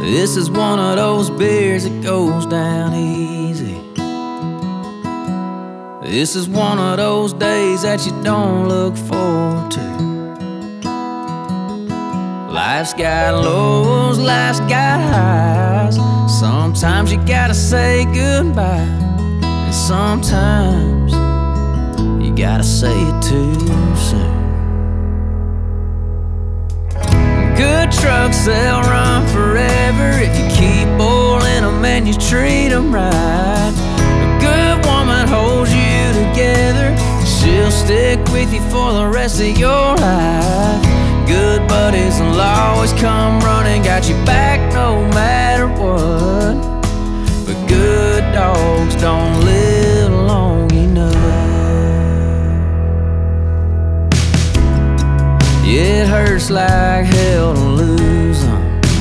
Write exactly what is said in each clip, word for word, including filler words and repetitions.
This is one of those beers that goes down easy. This is one of those days that you don't look forward to. Life's got lows, life's got highs. Sometimes you gotta say goodbye, and sometimes you gotta say it too soon. Good trucks, they'll run forever if you keep oiling them and you treat them right. A good woman holds you together, she'll stick with you for the rest of your life. Good buddies will always come running, got your back no matter what. But good dogs don't live long enough. Yeah, it hurts like hell to lose them.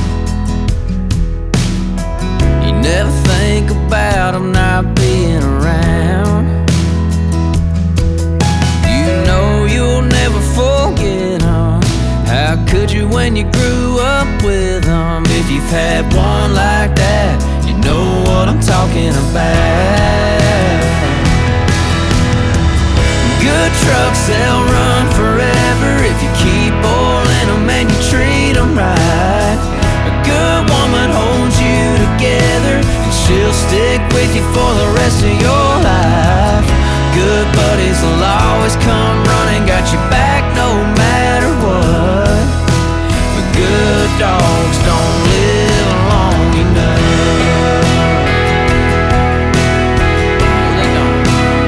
You never think about them not being around. You know you'll never forget them. How could you when you grew up with them? If you've had one like that, you know what I'm talking about. Good trucks, they'll run forever if you keep oiling them and you treat them right. A good woman holds you together, and she'll stick with you for the rest of your life. Good buddies will always come running, got your back no matter what. But good dogs don't live long enough. They don't.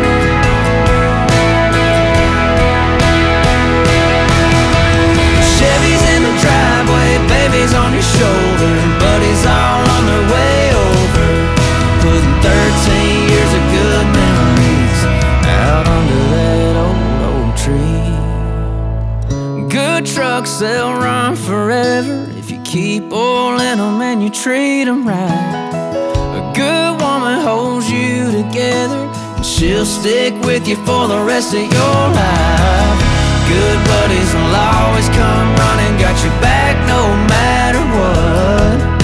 Chevy's in the driveway, baby's on your shoulder, and buddies all on their way over, putting thirteen years of good memories out under that old oak tree. Good trucks, they'll run forever if you keep oiling them and you treat them right. A good woman holds you together, and she'll stick with you for the rest of your life. Good buddies will always come running, got your back no matter what.